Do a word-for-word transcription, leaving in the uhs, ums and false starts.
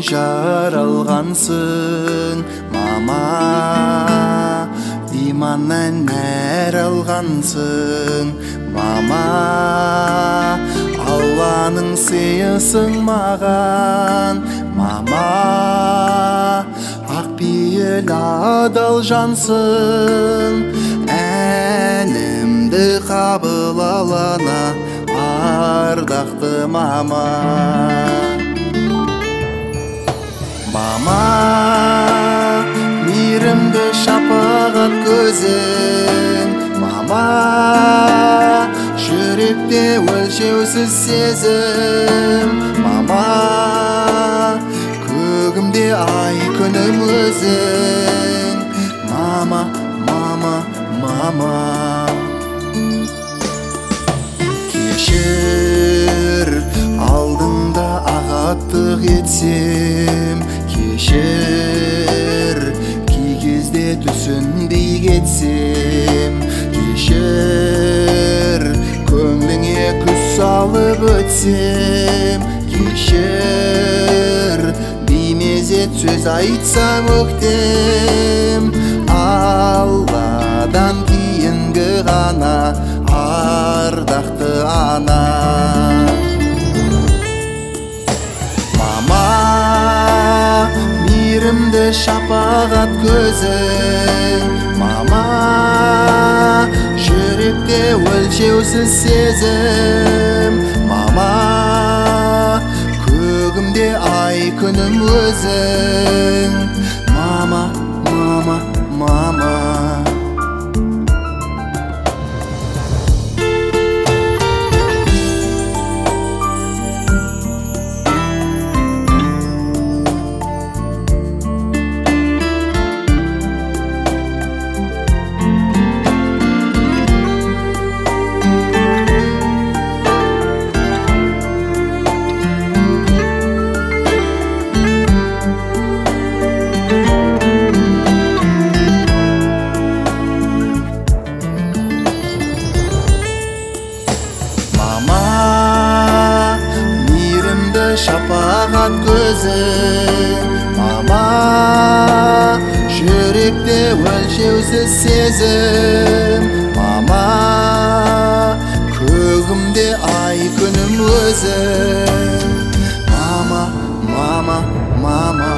жаралғансың мама, иманнан нәр алғансың мама, Алланың сыйысың маған мама, ақпейіл адал жансың, әнімді қабыл алана ардақты мама. Мама, мейірімді шапағат көзің мама, жүректе өлшеусіз сезім мама, көгімде ай күнім өзің мама, мама, мама. Кешір, алдыңда ағаттық етсем, кешір, кей кезде түсінбей кетсем, кешір, көңліңе күз салып өтсем, кешір, беймезет сөз айтсам өктем, Алладан кейінгі ғана ардақты ана. Мама, мейірімді шапағат көзің мама, жүректе өлшеусіз сезім мама, көгімде ай күнім өзің мама, мама, мама. Шапағат көзің мама, жүректе өлшеусіз сезім мама, көгімде ай күнім өзің мама, мама, мама.